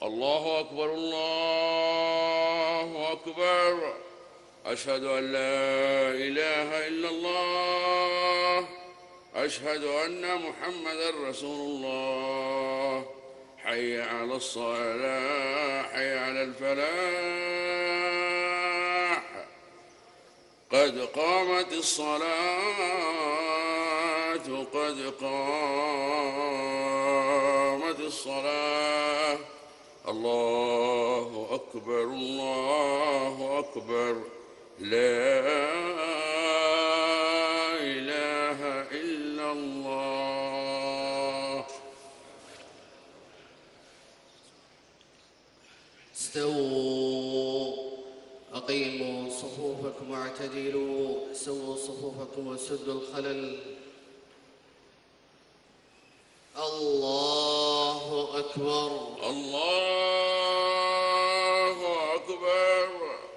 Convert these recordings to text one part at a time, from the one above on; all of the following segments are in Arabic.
الله أكبر الله أكبر. أشهد أن لا إله إلا الله. أشهد أن محمدا رسول الله. حي على الصلاة حي على الفلاح. قد قامت الصلاة قد قامت الصلاة. الله أكبر الله أكبر. لا إله إلا الله. استووا أقيموا صفوفكم واعتدلوا. سووا صفوفكم وسدوا الخلل. الله أكبر الله أكبر.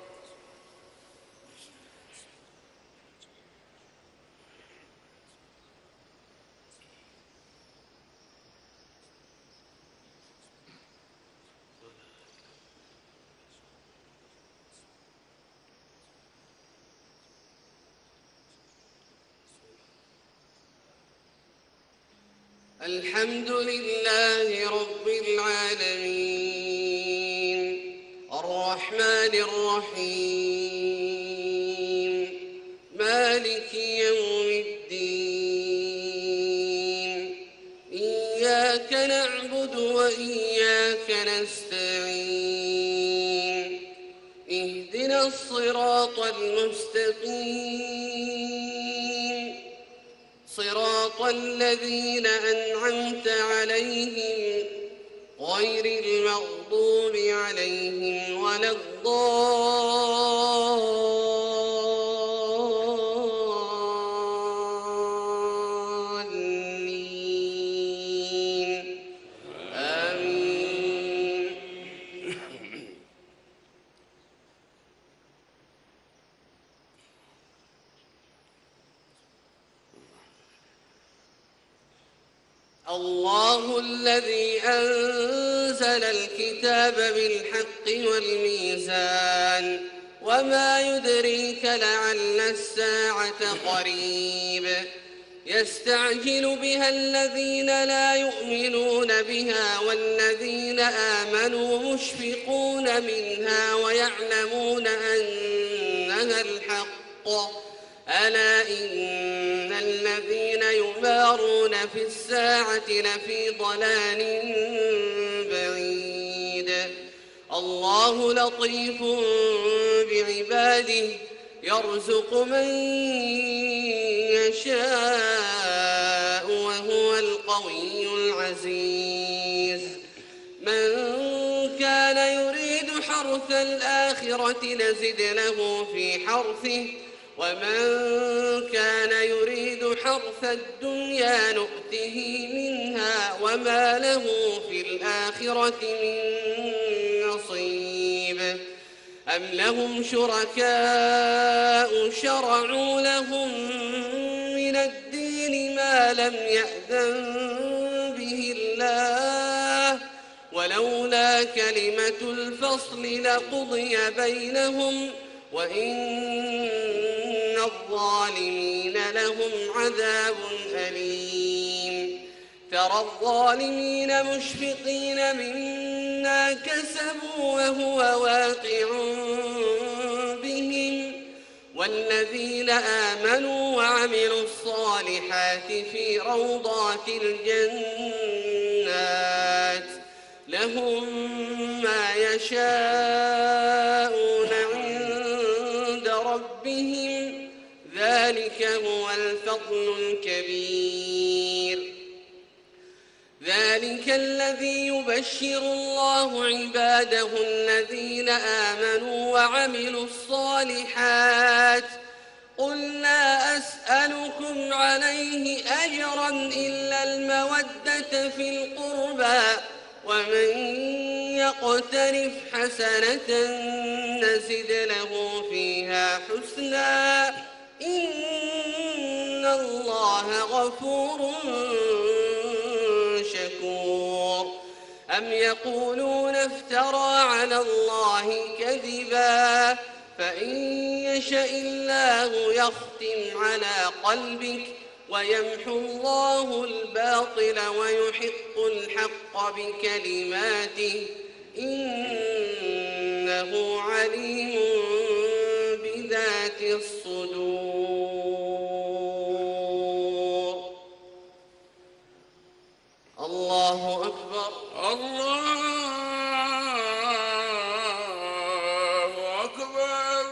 الحمد لله رب العالمين الرحمن الرحيم مالك يوم الدين. إياك نعبد وإياك نستعين. اهدنا الصراط المستقيم صراط الذين أنعمت عليهم غير المغضوب عليهم ولا الضالين. آمين. الله الذي أنزل الكتاب بالحق والميزان. وما يدريك لعل الساعة قريب. يستعجل بها الذين لا يؤمنون بها والذين آمنوا مشفقون منها ويعلمون أنها الحق. ألا إن الذين يمارون في الساعة لفي ضلال بعيد. الله لطيف بعباده يرزق من يشاء وهو القوي العزيز. من كان يريد حرث الآخرة نزد له في حرثه ومن كان يريد حرث الدنيا نؤته منها وما له في الآخرة من نصيب. أم لهم شركاء شرعوا لهم من الدين ما لم يأذن به الله ولولا كلمة الفصل لقضي بينهم وإن الظالمين لهم عذاب أليم. ترى الظالمين مشفقين مما كسبوا وهو واقع بهم والذين آمنوا وعملوا الصالحات في روضات الجنات لهم ما يشاءون عند ربهم ذلك هو الفضل الكبير. ذلك الذي يبشر الله عباده الذين آمنوا وعملوا الصالحات. قل لا أسألكم عليه أجرا إلا المودة في القربى ومن يقترف حسنة نزد له فيها حسنا إن الله غفور شكور. أم يقولون افترى على الله كذبا فإن يشأ الله يختم على قلبك ويمحو الله الباطل ويحق الحق بكلماته إنه عليم بذات الصدور. الله أكبر. الله أكبر.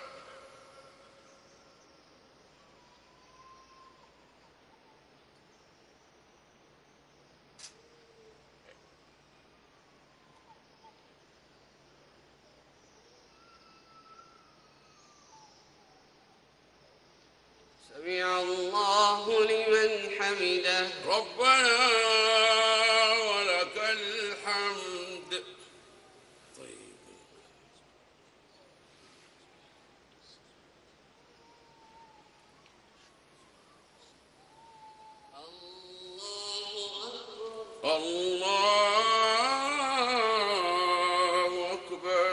سمع الله لمن حمده. ربنا ولك الحمد. طيب. الله أكبر.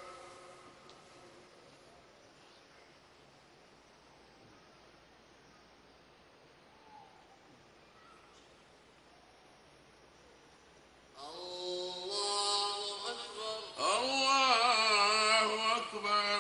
الله أكبر.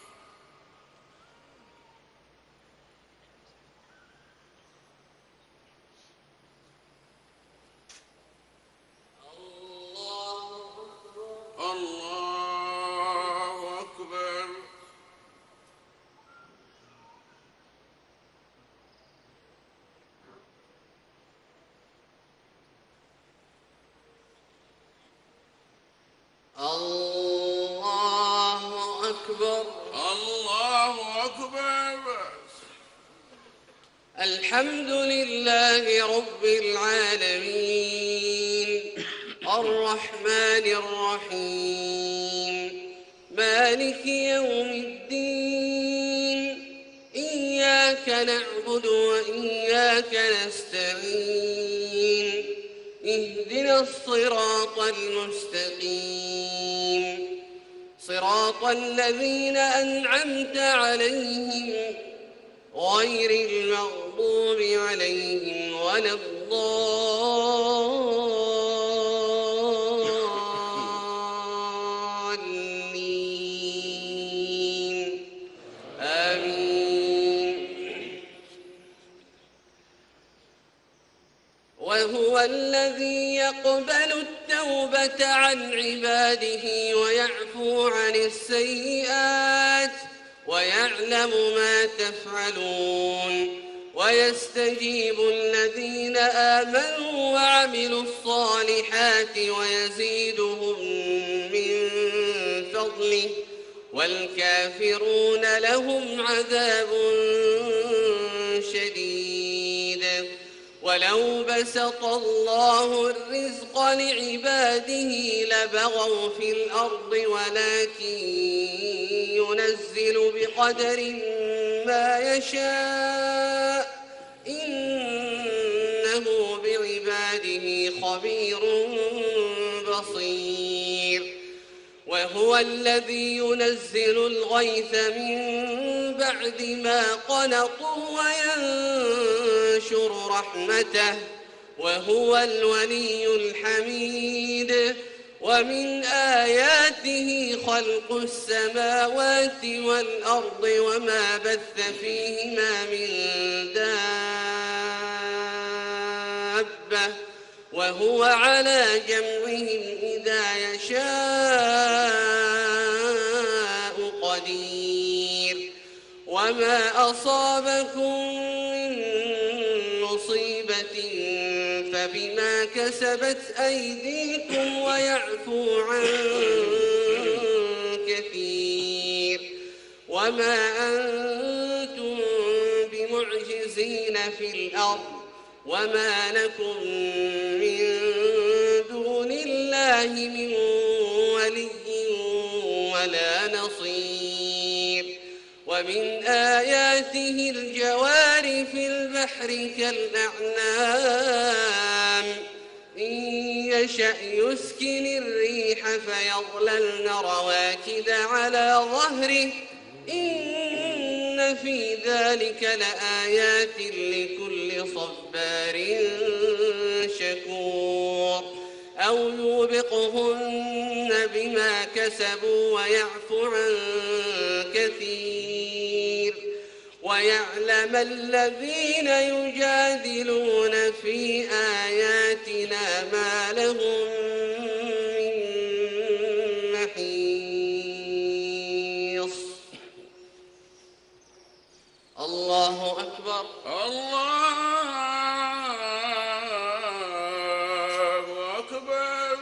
الله أكبر. الله أكبر. الله أكبر. الحمد لله رب العالمين الرحمن الرحيم مالك يوم الدين إياك نعبد وإياك نستعين اهدنا الصراط المستقيم صراط الذين أنعمت عليهم غير المغضوب عليهم ولا الضالين آمين. وهو الذي يقبل التوبة عن عباده ويعفو عن السيئات ويعلم ما تفعلون ويستجيب الذين آمنوا وعملوا الصالحات ويزيدهم من فضله والكافرون لهم عذاب شديد. ولو بسط الله الرزق لعباده لبغوا في الأرض ولكن ينزل بقدر ما يشاء إنه بعباده خبير بصير. وهو الذي ينزل الغيث من بعد ما قنطوا وينشر رحمته وهو الولي الحميد. ومن آياته خلق السماوات والأرض وما بث فيهما من دابة وهو على جمعهم إذا يشاء قدير. وما أصابكم من مصيبة فبما كسبت أيديكم ويعفو عن كثير. وما أنتم بمعجزين في الأرض وما لكم من دون الله من ولي ولا نصير. ومن آياته الجوار في البحر كالأعلام إن يشأ يسكن الريح فيظللن رواكد على ظهره إن في ذلك لآيات لكل صبار شكور أو يوبقهن بما كسبوا ويعفو عن كثير ويعلم الذين يجادلون في آياتنا ما لهم من محيص. الله أكبر. الله أكبر.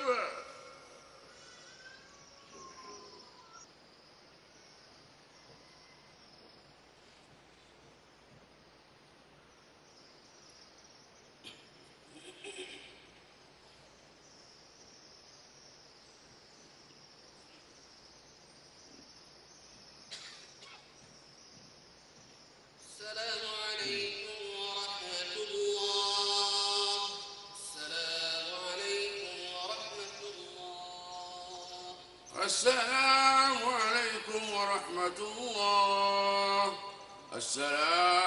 السلام عليكم ورحمة الله. السلام عليكم ورحمة الله. السلام عليكم ورحمة الله. السلام